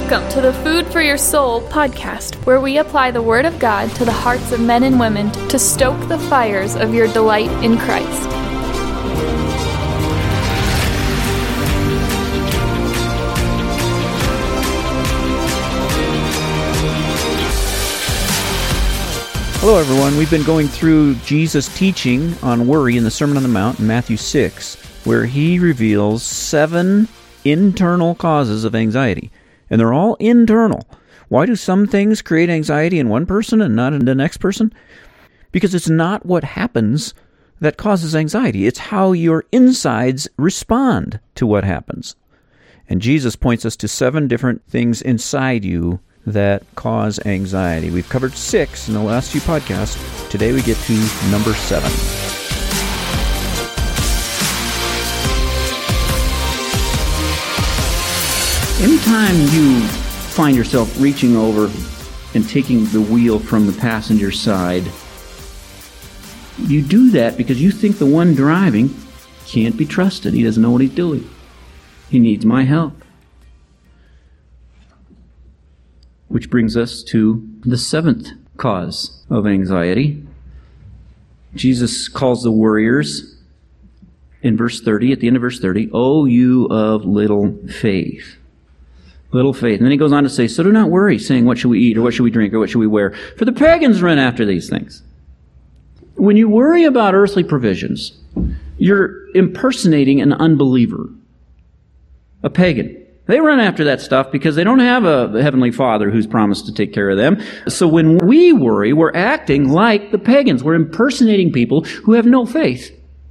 Welcome to the Food for Your Soul podcast, where we apply the Word of God to the hearts of men and women to stoke the fires of your delight in Christ. Hello everyone, we've been going through Jesus' teaching on worry in the Sermon on the Mount in Matthew 6, where he reveals 7 internal causes of anxiety. And they're all internal. Why do some things create anxiety in one person and not in the next person? Because it's not what happens that causes anxiety. It's how your insides respond to what happens. And Jesus points us to 7 different things inside you that cause anxiety. We've covered 6 in the last few podcasts. Today we get to number 7. Anytime you find yourself reaching over and taking the wheel from the passenger side, you do that because you think the one driving can't be trusted. He doesn't know what he's doing. He needs my help. Which brings us to the 7th cause of anxiety. Jesus calls the worriers in verse 30, at the end of verse 30, "O you of little faith." Little faith. And then he goes on to say, "So do not worry, saying, what shall we eat, or what shall we drink, or what shall we wear? For the pagans run after these things." When you worry about earthly provisions, you're impersonating an unbeliever, a pagan. They run after that stuff because they don't have a heavenly Father who's promised to take care of them. So when we worry, we're acting like the pagans. We're impersonating people who have no faith.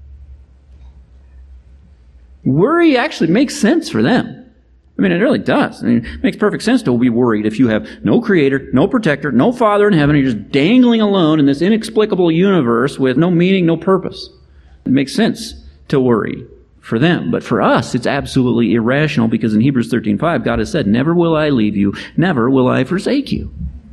Worry actually makes sense for them. I mean, it really does. I mean, it makes perfect sense to be worried if you have no creator, no protector, no Father in heaven, and you're just dangling alone in this inexplicable universe with no meaning, no purpose. It makes sense to worry for them. But for us, it's absolutely irrational because in Hebrews 13:5, God has said, "Never will I leave you, never will I forsake you."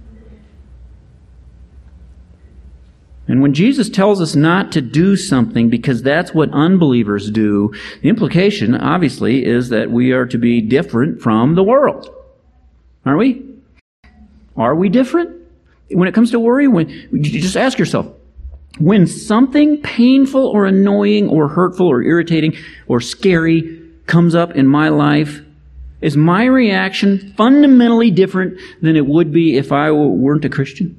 And when Jesus tells us not to do something because that's what unbelievers do, the implication, obviously, is that we are to be different from the world. Aren't we? Are we different? When it comes to worry, you just ask yourself, when something painful or annoying or hurtful or irritating or scary comes up in my life, is my reaction fundamentally different than it would be if I weren't a Christian?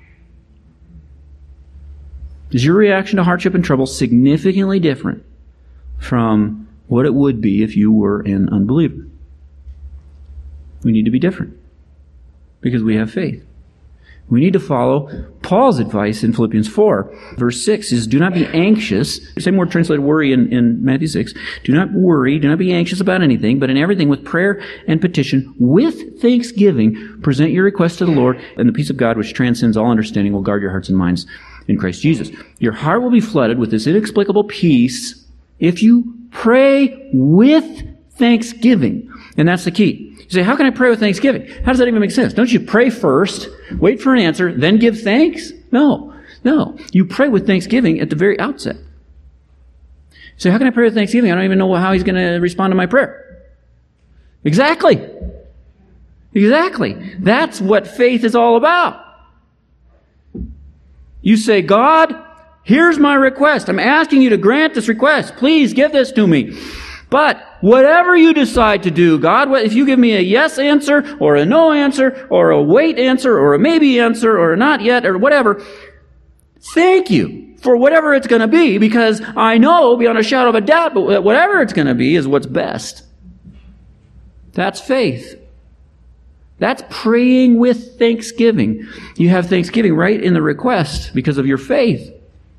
Is your reaction to hardship and trouble significantly different from what it would be if you were an unbeliever? We need to be different because we have faith. We need to follow Paul's advice in Philippians 4. Verse 6 is, "Do not be anxious." Same word translated worry in Matthew 6. "Do not worry, do not be anxious about anything, but in everything with prayer and petition, with thanksgiving, present your requests to the Lord, and the peace of God which transcends all understanding will guard your hearts and minds in Christ Jesus." Your heart will be flooded with this inexplicable peace if you pray with thanksgiving. And that's the key. You say, how can I pray with thanksgiving? How does that even make sense? Don't you pray first, wait for an answer, then give thanks? No. You pray with thanksgiving at the very outset. So how can I pray with thanksgiving? I don't even know how he's going to respond to my prayer. Exactly. That's what faith is all about. You say, "God, here's my request. I'm asking you to grant this request. Please give this to me. But whatever you decide to do, God, if you give me a yes answer or a no answer or a wait answer or a maybe answer or a not yet or whatever, thank you for whatever it's going to be, because I know beyond a shadow of a doubt, but whatever it's going to be is what's best." That's faith. That's praying with thanksgiving. You have thanksgiving right in the request because of your faith.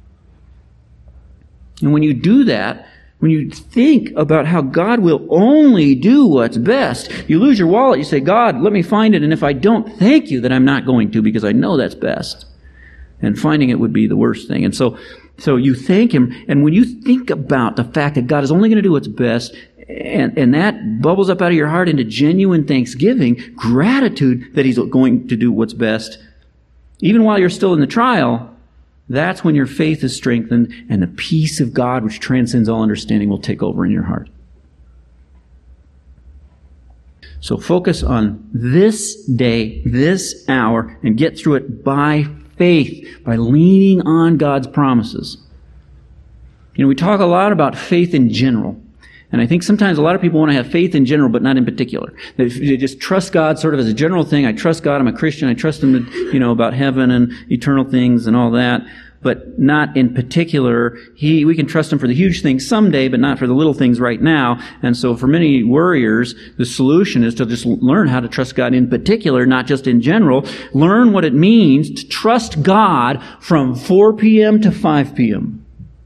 And when you do that, when you think about how God will only do what's best, you lose your wallet, you say, "God, let me find it, and if I don't, thank you that I'm not going to, because I know that's best." And finding it would be the worst thing. And so you thank Him, and when you think about the fact that God is only going to do what's best, and that bubbles up out of your heart into genuine thanksgiving, gratitude that He's going to do what's best, even while you're still in the trial, that's when your faith is strengthened and the peace of God, which transcends all understanding, will take over in your heart. So focus on this day, this hour, and get through it by faith, by leaning on God's promises. We talk a lot about faith in general. And I think sometimes a lot of people want to have faith in general, but not in particular. They just trust God sort of as a general thing. I trust God, I'm a Christian, I trust Him, about heaven and eternal things and all that, but not in particular. We can trust Him for the huge things someday, but not for the little things right now. And so for many worriers, the solution is to just learn how to trust God in particular, not just in general. Learn what it means to trust God from 4 p.m. to 5 p.m.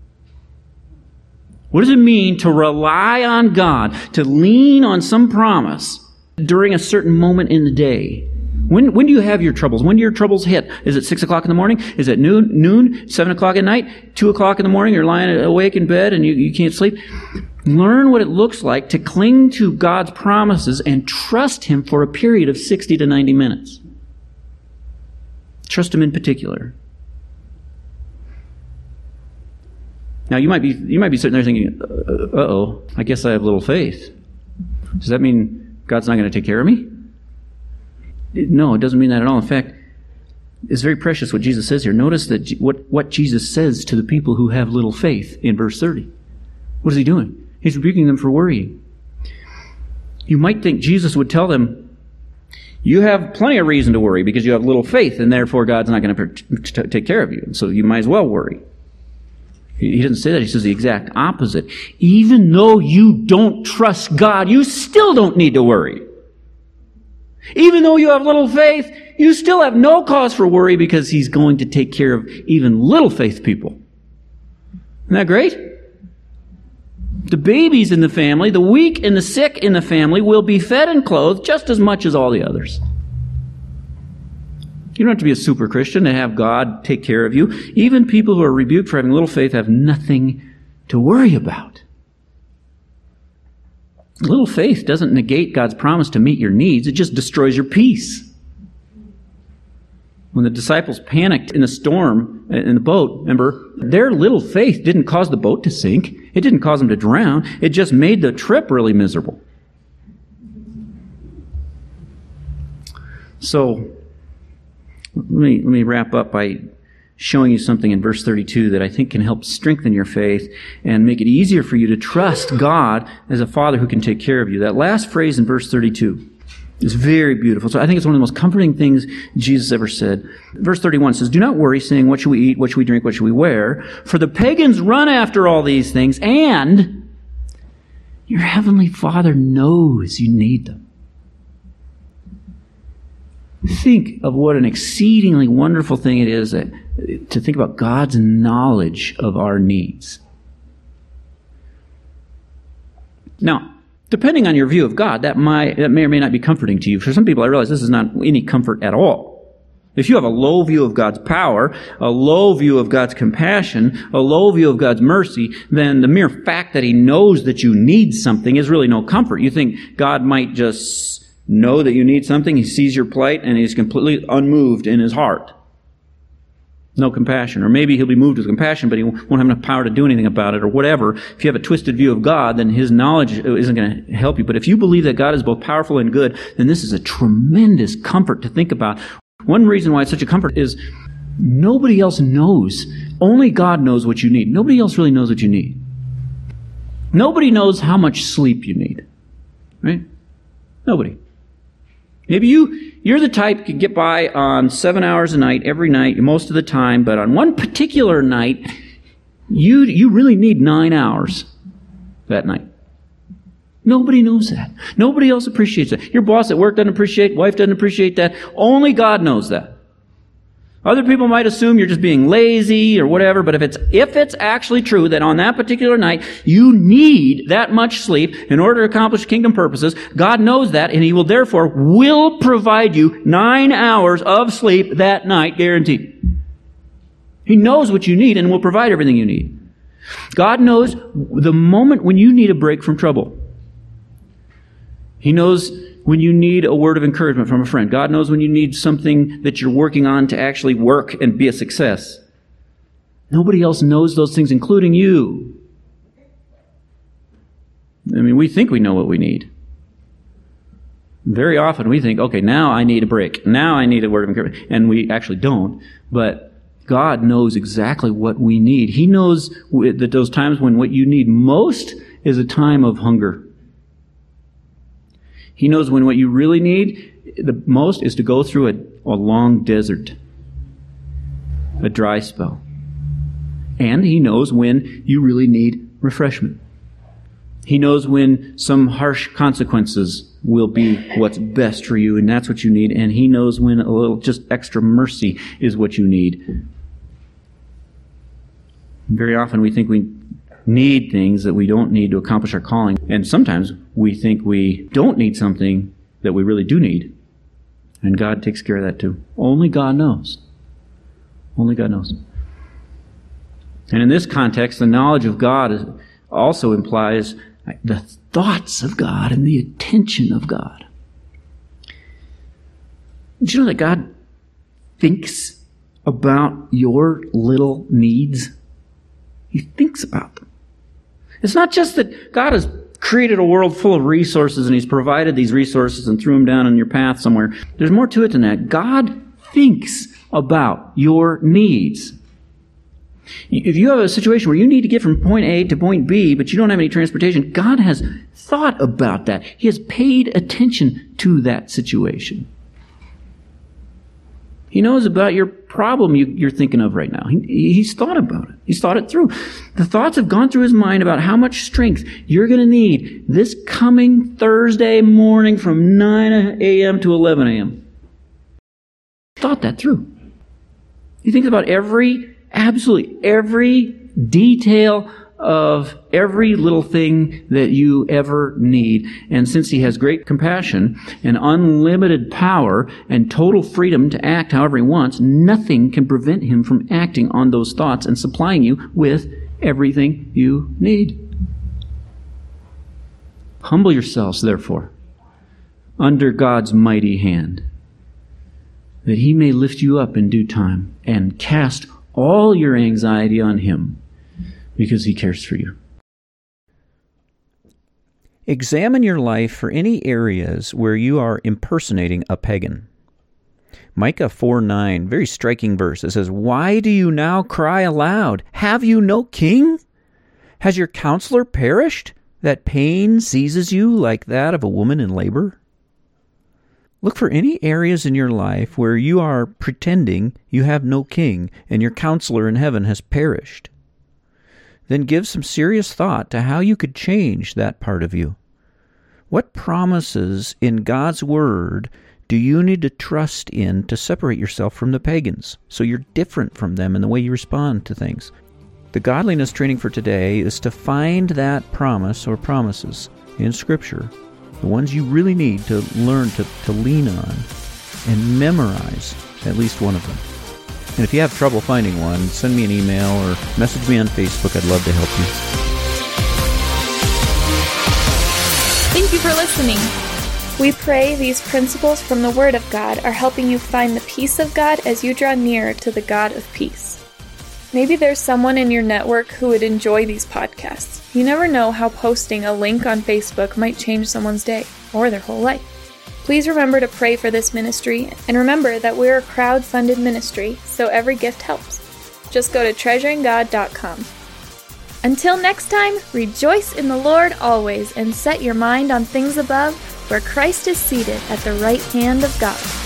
What does it mean to rely on God, to lean on some promise during a certain moment in the day? When do you have your troubles? When do your troubles hit? Is it 6 o'clock in the morning? Is it noon, 7 o'clock at night, 2 o'clock in the morning, you're lying awake in bed and you can't sleep? Learn what it looks like to cling to God's promises and trust Him for a period of 60 to 90 minutes. Trust Him in particular. Now, you might be sitting there thinking, uh-oh, I guess I have little faith. Does that mean God's not going to take care of me? No, it doesn't mean that at all. In fact, it's very precious what Jesus says here. Notice that what Jesus says to the people who have little faith in verse 30. What is He doing? He's rebuking them for worrying. You might think Jesus would tell them, you have plenty of reason to worry because you have little faith, and therefore God's not going to take care of you. So you might as well worry. He doesn't say that. He says the exact opposite. Even though you don't trust God, you still don't need to worry. Even though you have little faith, you still have no cause for worry because He's going to take care of even little faith people. Isn't that great? The babies in the family, the weak and the sick in the family will be fed and clothed just as much as all the others. You don't have to be a super Christian to have God take care of you. Even people who are rebuked for having little faith have nothing to worry about. Little faith doesn't negate God's promise to meet your needs. It just destroys your peace. When the disciples panicked in the storm in the boat, remember, their little faith didn't cause the boat to sink. It didn't cause them to drown. It just made the trip really miserable. So, let me wrap up by showing you something in verse 32 that I think can help strengthen your faith and make it easier for you to trust God as a Father who can take care of you. That last phrase in verse 32 is very beautiful. So I think it's one of the most comforting things Jesus ever said. Verse 31 says, "Do not worry, saying, what should we eat, what should we drink, what should we wear? For the pagans run after all these things, and your heavenly Father knows you need them." Think of what an exceedingly wonderful thing it is to think about God's knowledge of our needs. Now, depending on your view of God, that may or may not be comforting to you. For some people, I realize this is not any comfort at all. If you have a low view of God's power, a low view of God's compassion, a low view of God's mercy, then the mere fact that He knows that you need something is really no comfort. You think God might just know that you need something, He sees your plight, and He's completely unmoved in His heart. No compassion. Or maybe He'll be moved with compassion, but He won't have enough power to do anything about it, or whatever. If you have a twisted view of God, then His knowledge isn't going to help you. But if you believe that God is both powerful and good, then this is a tremendous comfort to think about. One reason why it's such a comfort is nobody else knows. Only God knows what you need. Nobody else really knows what you need. Nobody knows how much sleep you need. Right? Nobody. Maybe you're the type who can get by on 7 hours a night, every night, most of the time, but on one particular night, you really need 9 hours that night. Nobody knows that. Nobody else appreciates that. Your boss at work doesn't appreciate, wife doesn't appreciate that. Only God knows that. Other people might assume you're just being lazy or whatever, but if it's actually true that on that particular night you need that much sleep in order to accomplish kingdom purposes, God knows that, and He will provide you 9 hours of sleep that night, guaranteed. He knows what you need and will provide everything you need. God knows the moment when you need a break from trouble. He knows when you need a word of encouragement from a friend. God knows when you need something that you're working on to actually work and be a success. Nobody else knows those things, including you. I mean, we think we know what we need. Very often we think, okay, now I need a break. Now I need a word of encouragement. And we actually don't. But God knows exactly what we need. He knows that those times when what you need most is a time of hunger. He knows when what you really need the most is to go through a long desert, a dry spell. And He knows when you really need refreshment. He knows when some harsh consequences will be what's best for you, and that's what you need. And He knows when a little just extra mercy is what you need. Very often we think we need things that we don't need to accomplish our calling. And sometimes we think we don't need something that we really do need. And God takes care of that too. Only God knows. Only God knows. And in this context, the knowledge of God also implies the thoughts of God and the attention of God. Did you know that God thinks about your little needs? He thinks about them. It's not just that God has created a world full of resources and He's provided these resources and threw them down on your path somewhere. There's more to it than that. God thinks about your needs. If you have a situation where you need to get from point A to point B, but you don't have any transportation, God has thought about that. He has paid attention to that situation. He knows about your problem you're thinking of right now. He's thought about it. He's thought it through. The thoughts have gone through His mind about how much strength you're going to need this coming Thursday morning from 9 a.m. to 11 a.m. Thought that through. He thinks about absolutely every detail of every little thing that you ever need. And since He has great compassion and unlimited power and total freedom to act however He wants, nothing can prevent Him from acting on those thoughts and supplying you with everything you need. Humble yourselves, therefore, under God's mighty hand, that He may lift you up in due time, and cast all your anxiety on Him, because He cares for you. Examine your life for any areas where you are impersonating a pagan. Micah 4:9, very striking verse. It says, "Why do you now cry aloud? Have you no king? Has your counselor perished, that pain seizes you like that of a woman in labor?" Look for any areas in your life where you are pretending you have no king and your counselor in heaven has perished. Then give some serious thought to how you could change that part of you. What promises in God's Word do you need to trust in to separate yourself from the pagans so you're different from them in the way you respond to things? The godliness training for today is to find that promise or promises in Scripture, the ones you really need to learn to lean on, and memorize at least one of them. And if you have trouble finding one, send me an email or message me on Facebook. I'd love to help you. Thank you for listening. We pray these principles from the Word of God are helping you find the peace of God as you draw nearer to the God of peace. Maybe there's someone in your network who would enjoy these podcasts. You never know how posting a link on Facebook might change someone's day or their whole life. Please remember to pray for this ministry, and remember that we're a crowd-funded ministry, so every gift helps. Just go to treasuringgod.com. Until next time, rejoice in the Lord always, and set your mind on things above, where Christ is seated at the right hand of God.